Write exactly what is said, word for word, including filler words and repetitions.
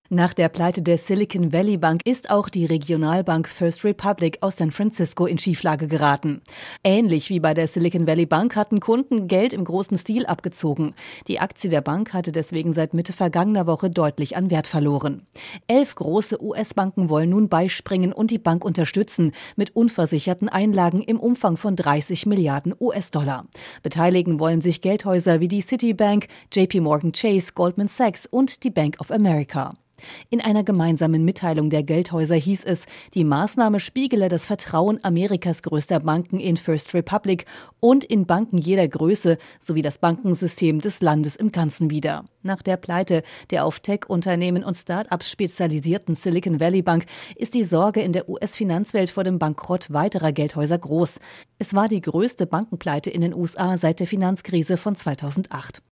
Nach der Pleite der Silicon Valley Bank ist auch die Regionalbank First Republic aus San Francisco in Schieflage geraten. Ähnlich wie bei der Silicon Valley Bank hatten Kunden Geld im großen Stil abgezogen. Die Aktie der Bank hatte deswegen seit Mitte vergangener Woche deutlich an Wert verloren. Elf große U S-Banken wollen nun beispringen und die Bank unterstützen mit unversicherten Einlagen im Umfang von dreißig Milliarden U S-Dollar. Beteiligen wollen sich Geldhäuser wie die Citibank, J P Morgan Chase, Goldman Sachs und die Bank of America. In einer gemeinsamen Mitteilung der Geldhäuser hieß es, die Maßnahme spiegele das Vertrauen Amerikas größter Banken in First Republic und in Banken jeder Größe sowie das Bankensystem des Landes im Ganzen wider. Nach der Pleite der auf Tech-Unternehmen und Start-ups spezialisierten Silicon Valley Bank ist die Sorge in der U S-Finanzwelt vor dem Bankrott weiterer Geldhäuser groß. Es war die größte Bankenpleite in den U S A seit der Finanzkrise von zweitausendacht.